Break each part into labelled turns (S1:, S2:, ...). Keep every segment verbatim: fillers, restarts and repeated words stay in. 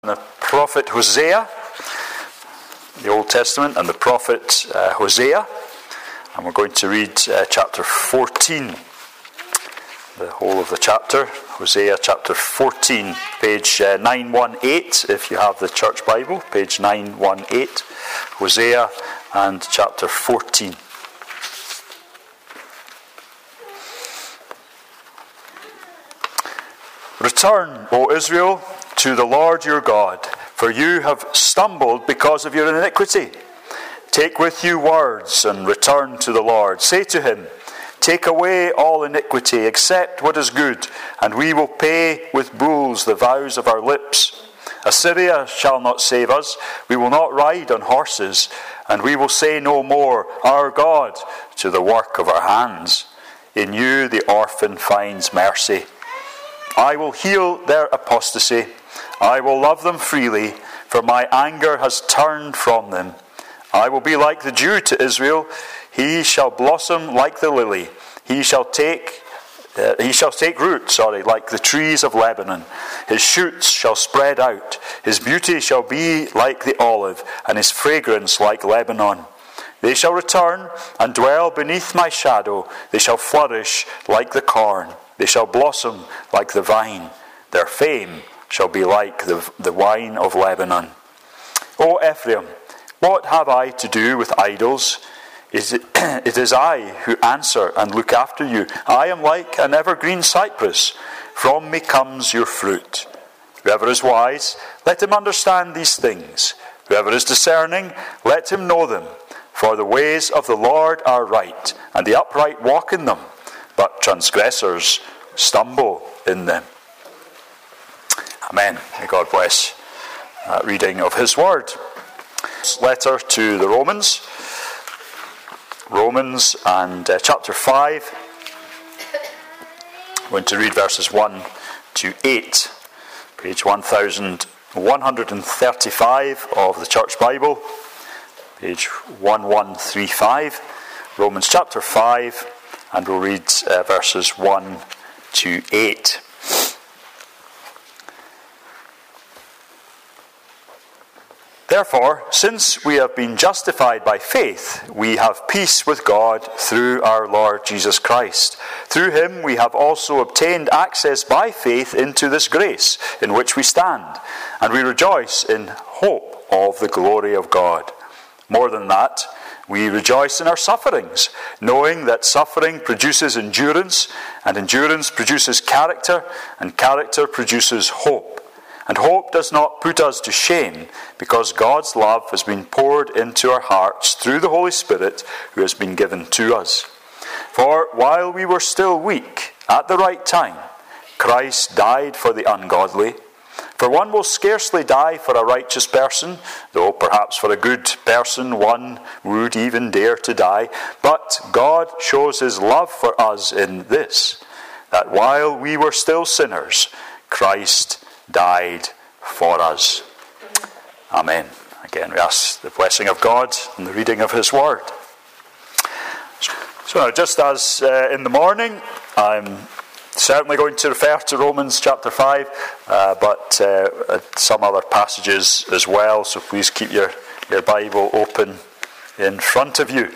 S1: The prophet Hosea, the Old Testament, and the prophet uh, Hosea, and we're going to read uh, chapter fourteen, the whole of the chapter. Hosea chapter fourteen, page uh, nine eighteen, if you have the church Bible, page nine eighteen, Hosea and chapter fourteen. Return, O Israel, to the Lord your God, for you have stumbled because of your iniquity. Take with you words and return to the Lord. Say to him, take away all iniquity, accept what is good, and we will pay with bulls the vows of our lips. Assyria shall not save us, we will not ride on horses, and we will say no more, our God, to the work of our hands. In you the orphan finds mercy. I will heal their apostasy. I will love them freely, for my anger has turned from them. I will be like the dew to Israel. He shall blossom like the lily. He shall take uh, he shall take root, sorry, like the trees of Lebanon. His shoots shall spread out. His beauty shall be like the olive, and his fragrance like Lebanon. They shall return and dwell beneath my shadow. They shall flourish like the corn. They shall blossom like the vine. Their fame shall be like the, the wine of Lebanon. O Ephraim, what have I to do with idols? Is it, it is I who answer and look after you. I am like an evergreen cypress. From me comes your fruit. Whoever is wise, let him understand these things. Whoever is discerning, let him know them. For the ways of the Lord are right, and the upright walk in them, but transgressors stumble in them. Amen. May God bless that reading of his word. Letter to the Romans. Romans and uh, chapter five. I'm going to read verses one to eight. Page one thousand one hundred thirty-five of the church Bible. Page one one three five. Romans chapter five. And we'll read uh, verses one to eight. Therefore, since we have been justified by faith, we have peace with God through our Lord Jesus Christ. Through him we have also obtained access by faith into this grace in which we stand, and we rejoice in hope of the glory of God. More than that, we rejoice in our sufferings, knowing that suffering produces endurance, and endurance produces character, and character produces hope. And hope does not put us to shame, because God's love has been poured into our hearts through the Holy Spirit who has been given to us. For while we were still weak, at the right time, Christ died for the ungodly. For one will scarcely die for a righteous person, though perhaps for a good person one would even dare to die. But God shows his love for us in this, that while we were still sinners, Christ died for us. Amen. Again, we ask the blessing of God and the reading of his word. So now, just as uh, in the morning, I'm certainly going to refer to Romans chapter five, uh, but uh, some other passages as well, so please keep your, your Bible open in front of you.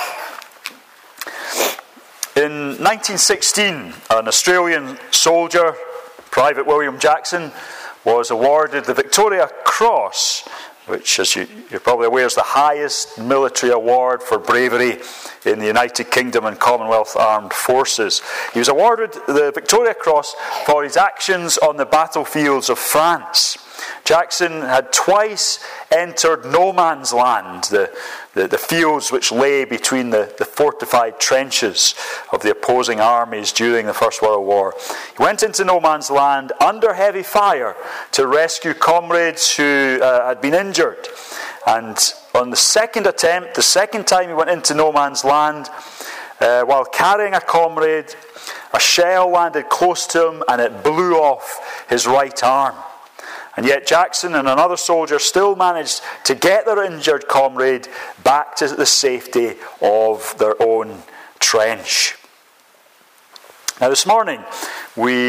S1: In nineteen sixteen, an Australian soldier, Private William Jackson, was awarded the Victoria Cross, which, as you, you're probably aware, is the highest military award for bravery in the United Kingdom and Commonwealth Armed Forces. He was awarded the Victoria Cross for his actions on the battlefields of France. Jackson had twice entered no man's land, the, the, the fields which lay between the, the fortified trenches of the opposing armies during the First World War. He went into no man's land under heavy fire to rescue comrades who uh, had been injured. And on the second attempt, the second time he went into no man's land, uh, while carrying a comrade, a shell landed close to him and it blew off his right arm. And yet Jackson and another soldier still managed to get their injured comrade back to the safety of their own trench. Now this morning we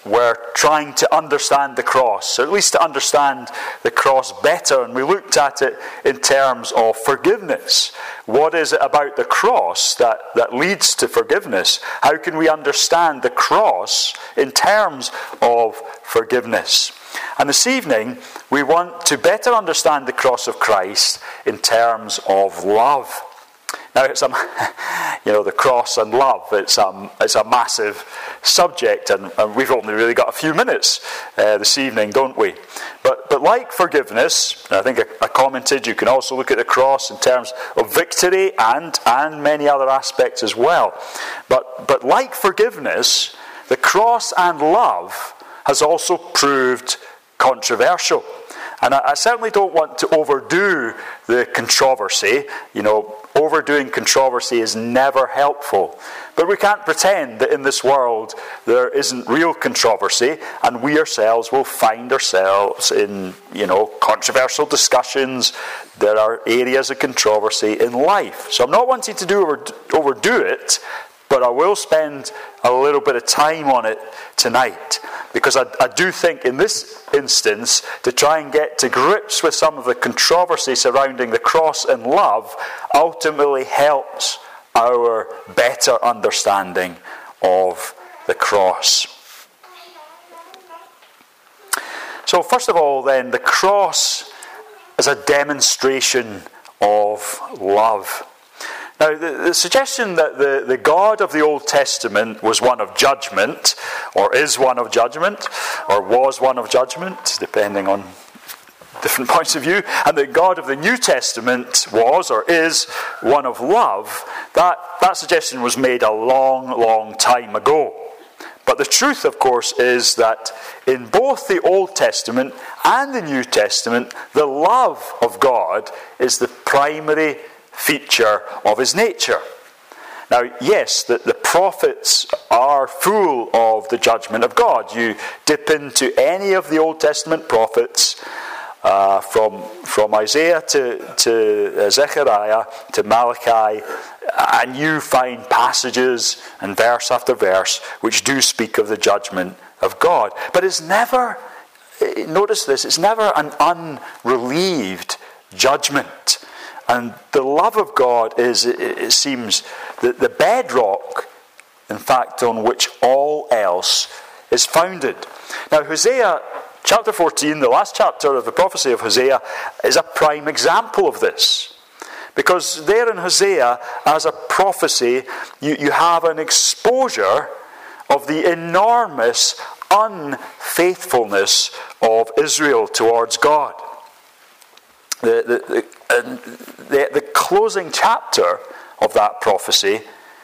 S1: were trying to understand the cross, or at least to understand the cross better, and we looked at it in terms of forgiveness. What is it about the cross that, that leads to forgiveness? How can we understand the cross in terms of forgiveness? And this evening, we want to better understand the cross of Christ in terms of love. Now, it's a, you know, the cross and love, it's a, it's a massive subject, and, and we've only really got a few minutes uh, this evening, don't we? But but like forgiveness, I think I, I commented, you can also look at the cross in terms of victory and, and many other aspects as well. But, but like forgiveness, the cross and love has also proved controversial. And I, I certainly don't want to overdo the controversy. You know, overdoing controversy is never helpful. But we can't pretend that in this world there isn't real controversy, and we ourselves will find ourselves in, you know, controversial discussions. There are areas of controversy in life. So I'm not wanting to do over, overdo it, but I will spend a little bit of time on it tonight, because I, I do think in this instance, to try and get to grips with some of the controversy surrounding the cross and love ultimately helps our better understanding of the cross. So first of all then, the cross is a demonstration of love. Now, the, the suggestion that the, the God of the Old Testament was one of judgment, or is one of judgment, or was one of judgment, depending on different points of view, and the God of the New Testament was, or is, one of love, that, that suggestion was made a long, long time ago. But the truth, of course, is that in both the Old Testament and the New Testament, the love of God is the primary feature of his nature. Now, yes, the, the prophets are full of the judgment of God. You dip into any of the Old Testament prophets, uh, from from Isaiah to, to Zechariah to Malachi, and you find passages and verse after verse which do speak of the judgment of God. But it's never, notice this, it's never an unrelieved judgment. And the love of God is, it seems, the, the bedrock, in fact, on which all else is founded. Now, Hosea chapter fourteen, the last chapter of the prophecy of Hosea, is a prime example of this. Because there in Hosea, as a prophecy, you, you have an exposure of the enormous unfaithfulness of Israel towards God. The, the, the, and the, the closing chapter of that prophecy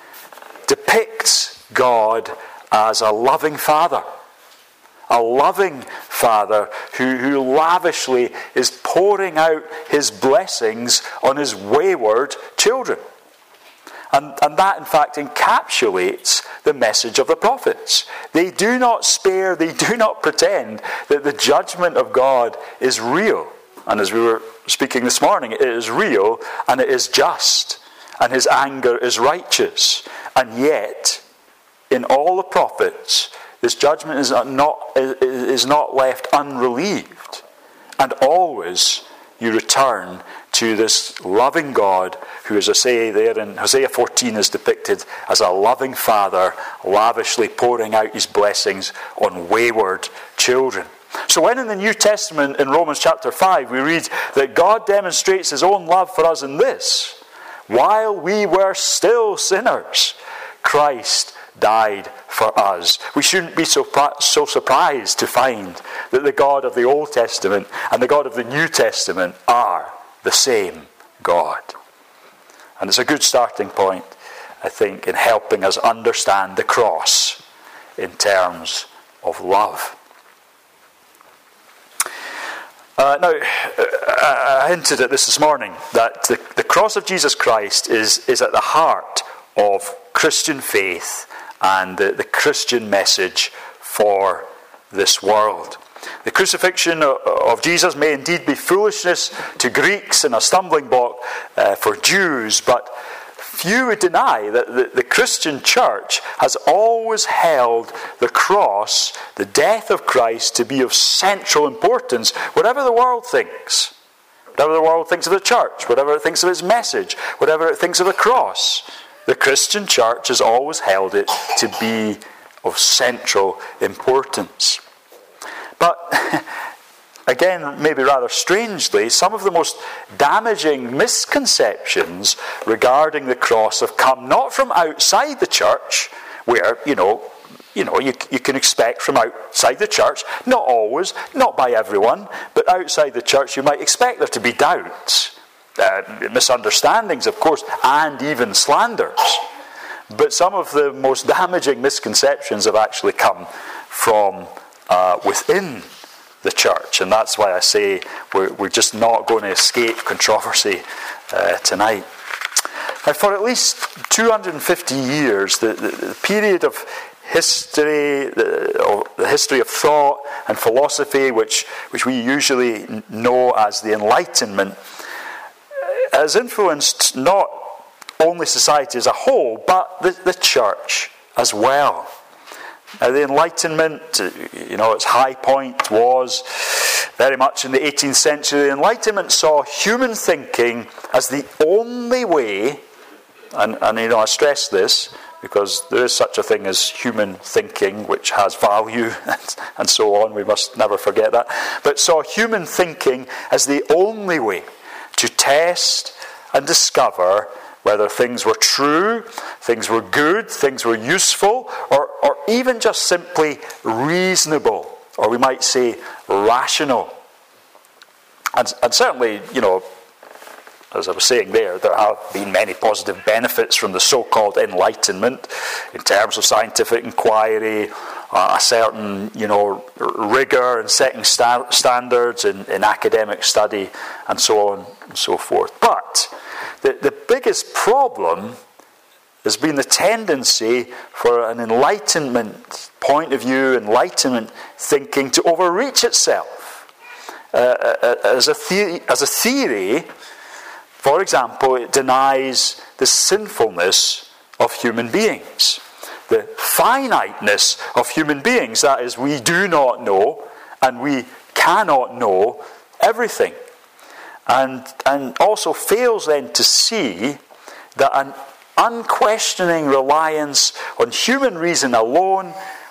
S1: depicts God as a loving father. A loving father who, who lavishly is pouring out his blessings on his wayward children. And, and that, in fact, encapsulates the message of the prophets. They do not spare, they do not pretend that the judgment of God is real. And as we were speaking this morning, it is real and it is just. And his anger is righteous. And yet, in all the prophets, this judgment is not, is not left unrelieved. And always you return to this loving God who, as I say there in Hosea fourteen, is depicted as a loving father lavishly pouring out his blessings on wayward children. So when in the New Testament, in Romans chapter five, we read that God demonstrates his own love for us in this: while we were still sinners, Christ died for us. We shouldn't be so, so surprised to find that the God of the Old Testament and the God of the New Testament are the same God. And it's a good starting point, I think, in helping us understand the cross in terms of love. Uh, now, I hinted at this this morning, that the, the cross of Jesus Christ is, is at the heart of Christian faith and the, the Christian message for this world. The crucifixion of Jesus may indeed be foolishness to Greeks and a stumbling block uh, for Jews, but few would deny that the, the Christian church has always held the cross, the death of Christ, to be of central importance, whatever the world thinks. Whatever the world thinks of the church, whatever it thinks of its message, whatever it thinks of the cross, the Christian church has always held it to be of central importance. But again, maybe rather strangely, some of the most damaging misconceptions regarding the cross have come not from outside the church, where, you know, you know, you, you can expect from outside the church, not always, not by everyone, but outside the church you might expect there to be doubts, uh, misunderstandings, of course, and even slanders. But some of the most damaging misconceptions have actually come from uh, within the church, and that's why I say we're, we're just not going to escape controversy uh, tonight. Now, for at least two hundred fifty years, the, the, the period of history, the, the history of thought and philosophy, which, which we usually know as the Enlightenment, has influenced not only society as a whole, but the, the church as well. Now, the Enlightenment, you know, its high point was very much in the eighteenth century. The Enlightenment saw human thinking as the only way, and, and you know, I stress this, because there is such a thing as human thinking, which has value, and, and so on. We must never forget that. But saw human thinking as the only way to test and discover whether things were true, things were good, things were useful, or, or even just simply reasonable, or we might say rational. And, and certainly, you know, as I was saying there, there have been many positive benefits from the so-called Enlightenment in terms of scientific inquiry, uh, a certain, you know, rigor in setting sta- standards in, in academic study, and so on and so forth. But the, the biggest problem has been the tendency for an Enlightenment point of view, Enlightenment thinking, to overreach itself. Uh, as, a the- as a theory, for example, it denies the sinfulness of human beings, the finiteness of human beings. That is, we do not know, and we cannot know everything. And, and also fails then to see that an unquestioning reliance on human reason alone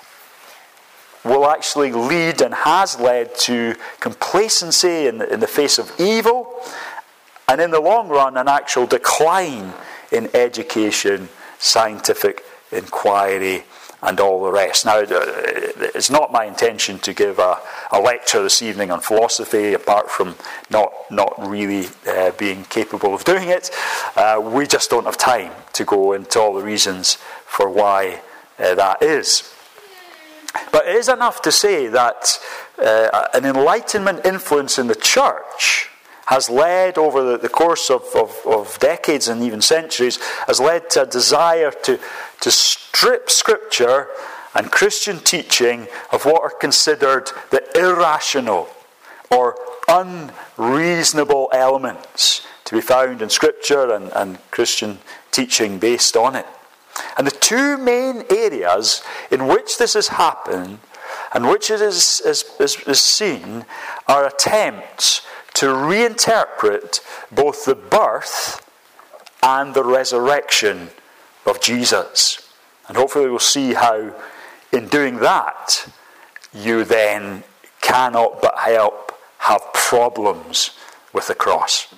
S1: will actually lead and has led to complacency in the, in the face of evil, and in the long run, an actual decline in education, scientific inquiry, and all the rest. Now, it's not my intention to give a, a lecture this evening on philosophy, apart from not, not really uh, being capable of doing it. Uh, we just don't have time to go into all the reasons for why uh, that is. But it is enough to say that uh, an Enlightenment influence in the church has led, over the, the course of, of, of decades and even centuries, has led to a desire to, to strip Scripture and Christian teaching of what are considered the irrational or unreasonable elements to be found in Scripture and, and Christian teaching based on it. And the two main areas in which this has happened and which it is, is, is, is seen are attempts to reinterpret both the birth and the resurrection of Jesus. And hopefully we'll see how, in doing that, you then cannot but help have problems with the cross.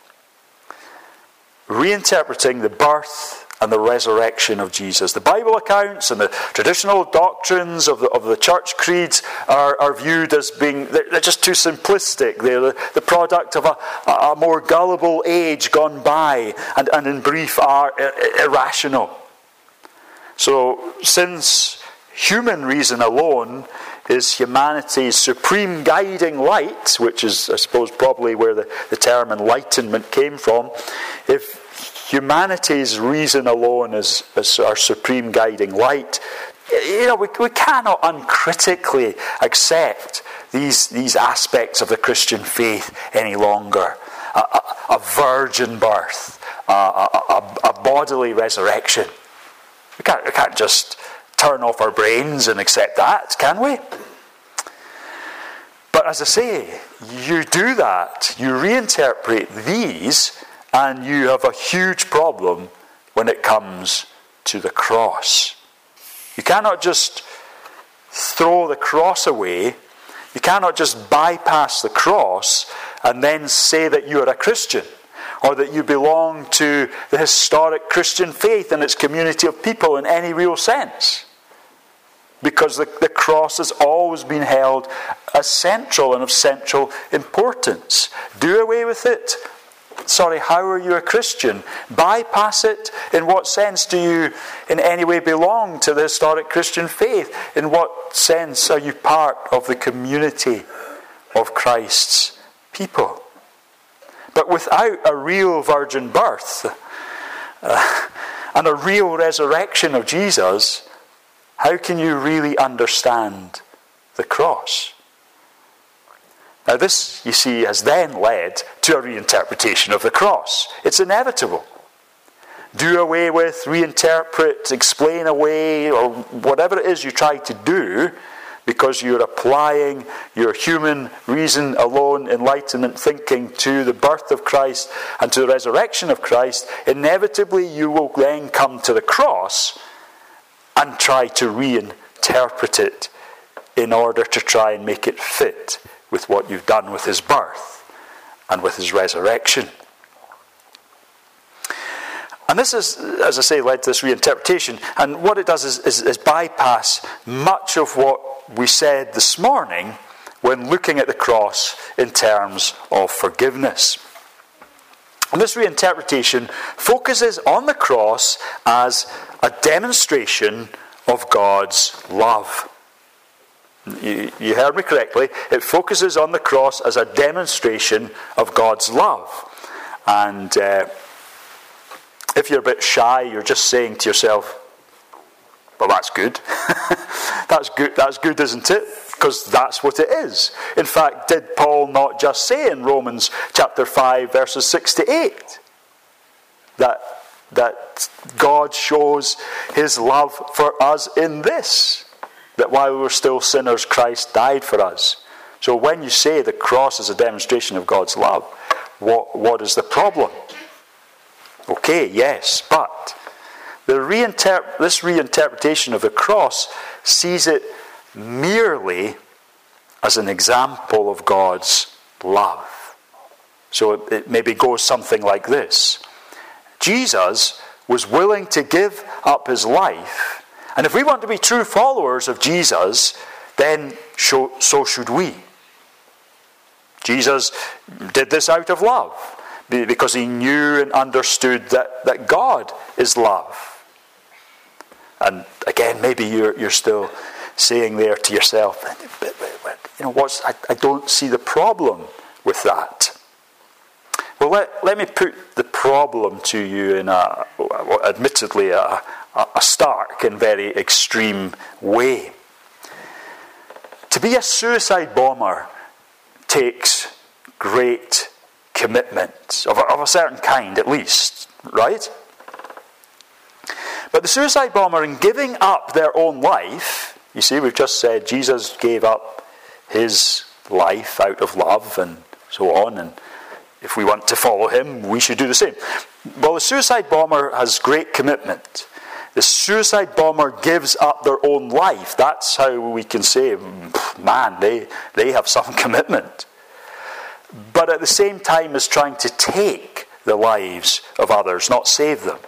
S1: Reinterpreting the birth and the resurrection of Jesus. The Bible accounts and the traditional doctrines of the, of the church creeds are, are viewed as being, they're, they're just too simplistic. They're the, the product of a, a more gullible age gone by, and, and in brief are irrational. So since human reason alone is humanity's supreme guiding light, which is, I suppose, probably where the, the term Enlightenment came from, if humanity's reason alone is, is our supreme guiding light, you know, we, we cannot uncritically accept these, these aspects of the Christian faith any longer. A, a, a virgin birth, a, a, a bodily resurrection. We can't, we can't just turn off our brains and accept that, can we? But as I say, you do that, you reinterpret these, and you have a huge problem when it comes to the cross. You cannot just throw the cross away. You cannot just bypass the cross and then say that you are a Christian, or that you belong to the historic Christian faith and its community of people in any real sense. Because the, the cross has always been held as central and of central importance. Do away with it. Sorry, how are you a Christian? Bypass it. In what sense do you in any way belong to the historic Christian faith? In what sense are you part of the community of Christ's people? But without a real virgin birth uh, and a real resurrection of Jesus, how can you really understand the cross? Now this, you see, has then led to a reinterpretation of the cross. It's inevitable. Do away with, reinterpret, explain away, or whatever it is you try to do, because you're applying your human reason alone, enlightenment thinking to the birth of Christ and to the resurrection of Christ. Inevitably you will then come to the cross and try to reinterpret it in order to try and make it fit with what you've done with his birth and with his resurrection. And this is, as I say, led to this reinterpretation. And what it does is, is, is bypass much of what we said this morning when looking at the cross in terms of forgiveness. And this reinterpretation focuses on the cross as a demonstration of God's love. You, you heard me correctly. It focuses on the cross as a demonstration of God's love. And uh, if you're a bit shy, you're just saying to yourself, well, that's good. that's good, that's good, isn't it? Because that's what it is. In fact, did Paul not just say in Romans chapter five, verses six to eight, that, that God shows his love for us in this, that while we were still sinners, Christ died for us. So when you say the cross is a demonstration of God's love, what, what is the problem? Okay, yes, but the reinterp- this reinterpretation of the cross sees it merely as an example of God's love. So it, it maybe goes something like this. Jesus was willing to give up his life, and if we want to be true followers of Jesus, then so, so should we. Jesus did this out of love, because he knew and understood that, that God is love. And again, maybe you're, you're still saying there to yourself, but, but, but, you know, what's, I, I don't see the problem with that. Well, let, let me put the problem to you in a, admittedly, a, a stark and very extreme way. To be a suicide bomber takes great commitment, of a, of a certain kind at least, right? But the suicide bomber, in giving up their own life, you see, we've just said Jesus gave up his life out of love and so on, and if we want to follow him, we should do the same. Well, the suicide bomber has great commitment. The suicide bomber gives up their own life. That's how we can say, man, they, they have some commitment. But at the same time is trying to take the lives of others, not save them.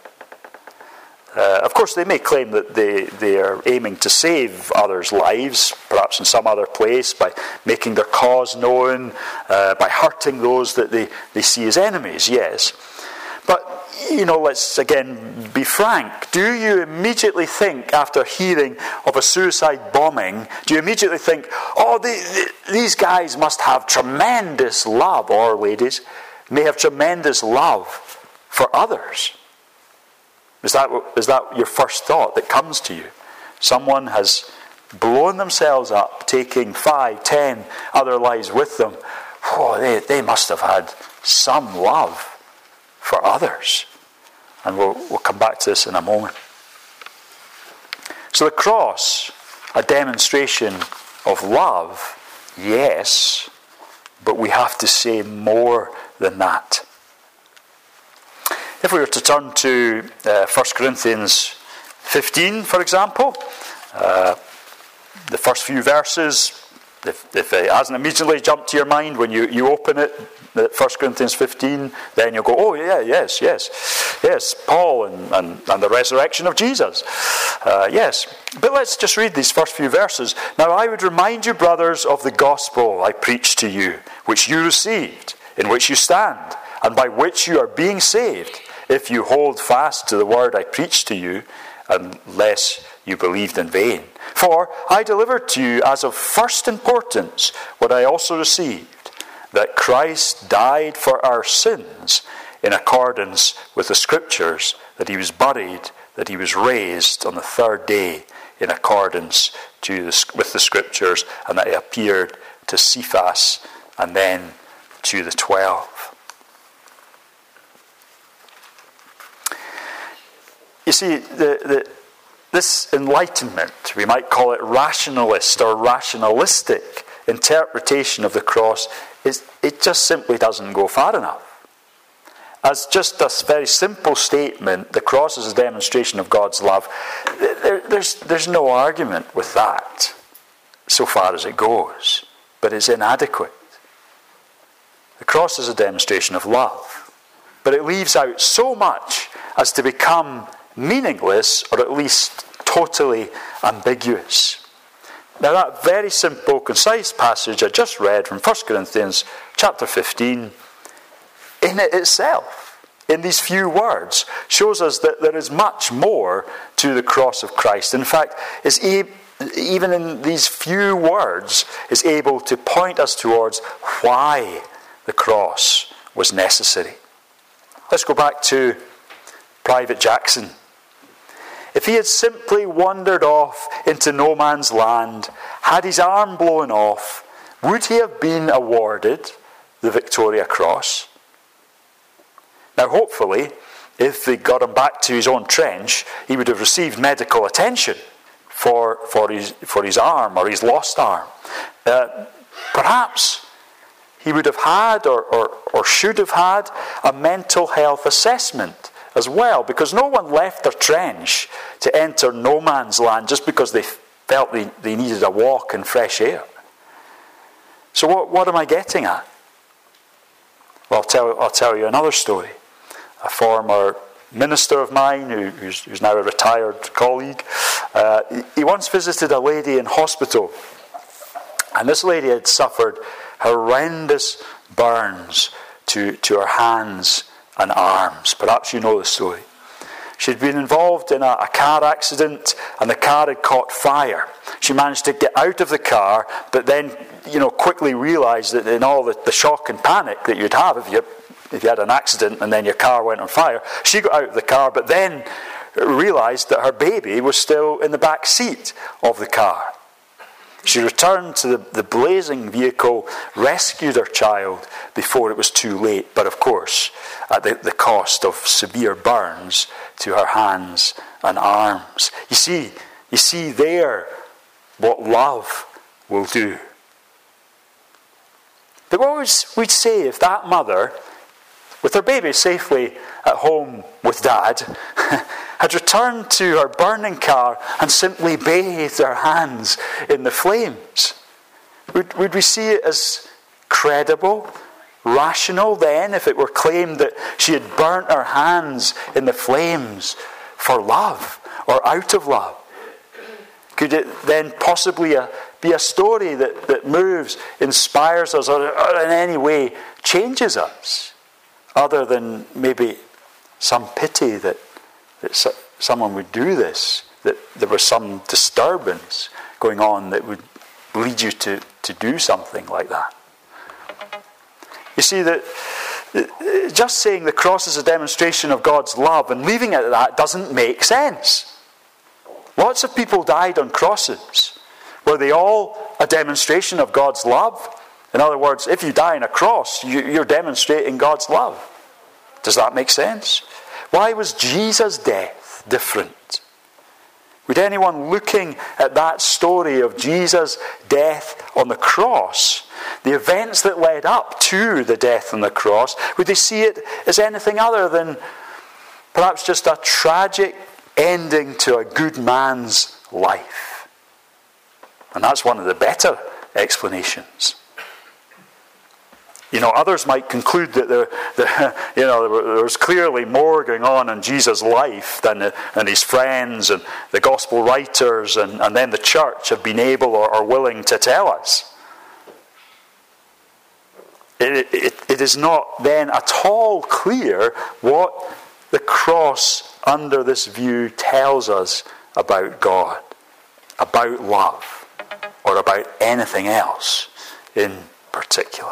S1: Uh, of course, they may claim that they, they are aiming to save others' lives, perhaps in some other place, by making their cause known, uh, by hurting those that they, they see as enemies, yes. But, you know, let's again be frank. Do you immediately think, after hearing of a suicide bombing, do you immediately think, oh, they, they, these guys must have tremendous love, or ladies, may have tremendous love for others? Is that, is that your first thought that comes to you? Someone has blown themselves up, taking five, ten other lives with them. Oh, they, they must have had some love for others. And we'll, we'll come back to this in a moment. So the cross, a demonstration of love, yes, but we have to say more than that. If we were to turn to uh, First Corinthians fifteen, for example, uh, the first few verses, if, if it hasn't immediately jumped to your mind when you, you open it, First Corinthians fifteen, then you'll go, oh yeah, yes, yes, yes, Paul and, and, and the resurrection of Jesus. Uh, yes, but let's just read these first few verses. Now I would remind you, brothers, of the gospel I preached to you, which you received, in which you stand, and by which you are being saved, if you hold fast to the word I preached to you, unless you believed in vain. For I delivered to you as of first importance what I also received, that Christ died for our sins in accordance with the Scriptures, that he was buried, that he was raised on the third day in accordance to the, with the Scriptures, and that he appeared to Cephas and then to the twelve. You see, the, the, this enlightenment, we might call it rationalist or rationalistic interpretation of the cross, is it just simply doesn't go far enough. As just a very simple statement, the cross is a demonstration of God's love, there, there's, there's no argument with that, so far as it goes. But it's inadequate. The cross is a demonstration of love, but it leaves out so much as to become meaningless, or at least totally ambiguous. Now that very simple, concise passage I just read from First Corinthians chapter fifteen, in it itself, in these few words, shows us that there is much more to the cross of Christ. In fact, is even in these few words, is able to point us towards why the cross was necessary. Let's go back to Private Jackson. If he had simply wandered off into no man's land, had his arm blown off, would he have been awarded the Victoria Cross? Now, hopefully, if they got him back to his own trench, he would have received medical attention for, for, his, for his arm or his lost arm. Uh, perhaps he would have had or, or, or should have had a mental health assessment as well, because no one left their trench to enter no man's land just because they felt they, they needed a walk in fresh air. So what, what am I getting at? Well, I'll tell, I'll tell you another story. A former minister of mine, who, who's, who's now a retired colleague, uh, he, he once visited a lady in hospital, and this lady had suffered horrendous burns to, to her hands and arms. Perhaps you know the story. She'd been involved in a, a car accident, and the car had caught fire. She managed to get out of the car, but then, you know, quickly realised that in all the, the shock and panic that you'd have if you if you had an accident and then your car went on fire, she got out of the car, but then realised that her baby was still in the back seat of the car. She returned to the, the blazing vehicle, rescued her child before it was too late, but of course at the, the cost of severe burns to her hands and arms. You see, you see there what love will do. But what would we'd say if that mother, with her baby safely at home with dad, had returned to her burning car and simply bathed her hands in the flames? Would, would we see it as credible, rational then, if it were claimed that she had burnt her hands in the flames for love or out of love? Could it then possibly a, be a story that, that moves, inspires us, or, or in any way changes us, other than maybe some pity that, that so, someone would do this, that there was some disturbance going on that would lead you to, to do something like that? You see, that just saying the cross is a demonstration of God's love and leaving it at that doesn't make sense. Lots of people died on crosses. Were they all a demonstration of God's love? In other words, if you die on a cross, you're demonstrating God's love. Does that make sense? Why was Jesus' death different? Would anyone looking at that story of Jesus' death on the cross, the events that led up to the death on the cross, would they see it as anything other than perhaps just a tragic ending to a good man's life? And that's one of the better explanations. You know, others might conclude that there, there, you know, there was clearly more going on in Jesus' life than, the, than his friends and the gospel writers and, and then the church have been able or, or willing to tell us. It, it, it is not then at all clear what the cross under this view tells us about God, about love, or about anything else in particular.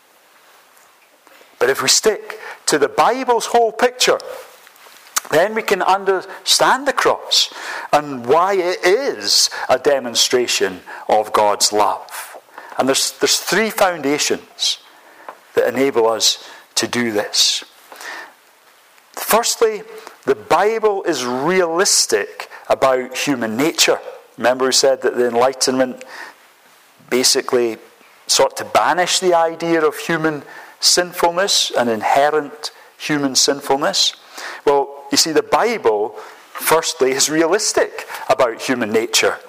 S1: But if we stick to the Bible's whole picture, then we can understand the cross and why it is a demonstration of God's love. And there's, there's three foundations that enable us to do this. Firstly, the Bible is realistic about human nature. Remember we said that the Enlightenment basically sought to banish the idea of human sinfulness and inherent human sinfulness. Well, you see, the Bible, firstly, is realistic about human nature.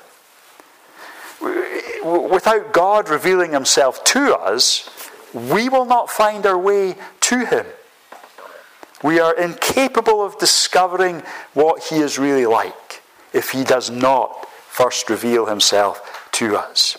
S1: Without God revealing himself to us, we will not find our way to him. We are incapable of discovering what he is really like if he does not first reveal himself to us.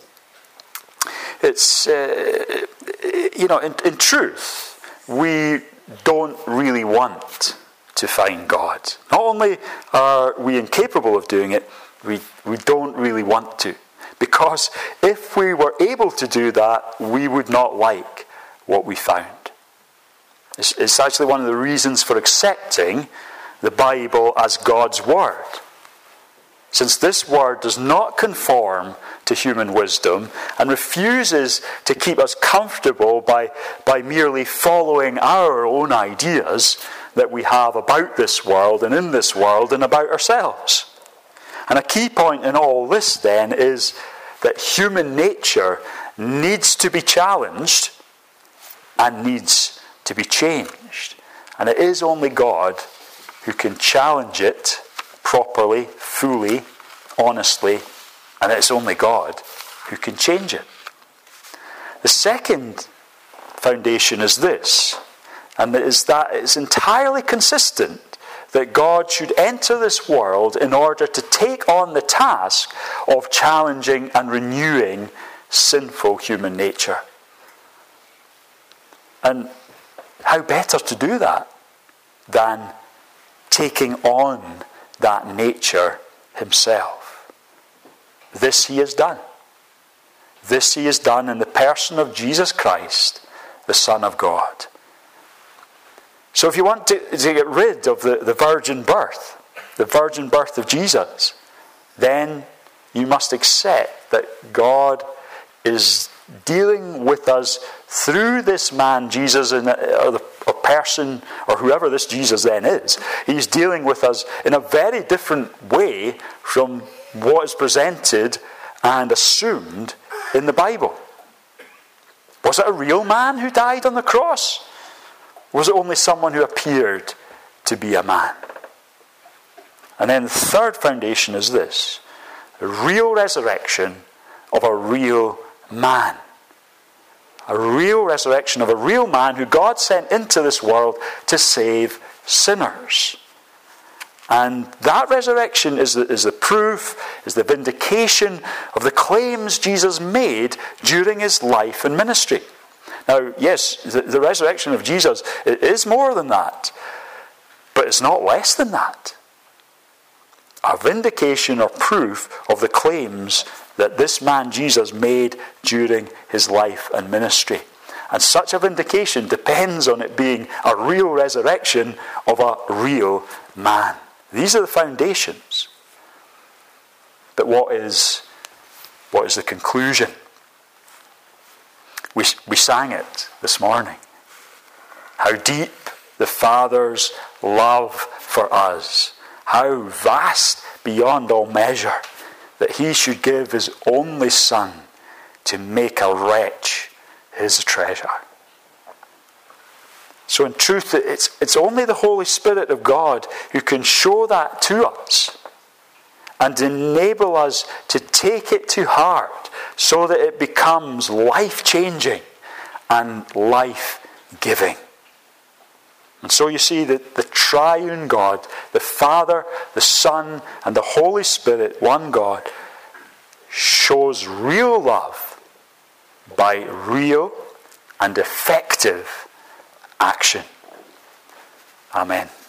S1: It's, uh, you know, in, in truth, we don't really want to find God. Not only are we incapable of doing it, we, we don't really want to. Because if we were able to do that, we would not like what we found. It's, it's actually one of the reasons for accepting the Bible as God's Word. Since this Word does not conform to human wisdom and refuses to keep us comfortable by, by merely following our own ideas that we have about this world and in this world and about ourselves. And a key point in all this then is that human nature needs to be challenged and needs to be changed. And it is only God who can challenge it properly, fully, honestly, and it's only God who can change it. The second foundation is this, and it is that it's entirely consistent that God should enter this world in order to take on the task of challenging and renewing sinful human nature. And how better to do that than taking on that nature himself? This he has done. This he has done in the person of Jesus Christ, the Son of God. So if you want to, to get rid of the, the virgin birth, the virgin birth of Jesus, then you must accept that God is dealing with us through this man, Jesus, or the or person, or whoever this Jesus then is. He's dealing with us in a very different way from what is presented and assumed in the Bible. Was it a real man who died on the cross? Was it only someone who appeared to be a man? And then the third foundation is this: the real resurrection of a real man. A real resurrection of a real man who God sent into this world to save sinners. And that resurrection is the, is the proof, is the vindication of the claims Jesus made during his life and ministry. Now, yes, the, the resurrection of Jesus is more than that, but it's not less than that. A vindication or proof of the claims that this man Jesus made during his life and ministry. And such a vindication depends on it being a real resurrection of a real man. These are the foundations. But what is, what is the conclusion? We, we sang it this morning. How deep the Father's love for us. How vast beyond all measure that he should give his only Son to make a wretch his treasure. So in truth, it's, it's only the Holy Spirit of God who can show that to us and enable us to take it to heart so that it becomes life-changing and life-giving. And so you see that the triune God, the Father, the Son, and the Holy Spirit, one God, shows real love by real and effective action. Amen.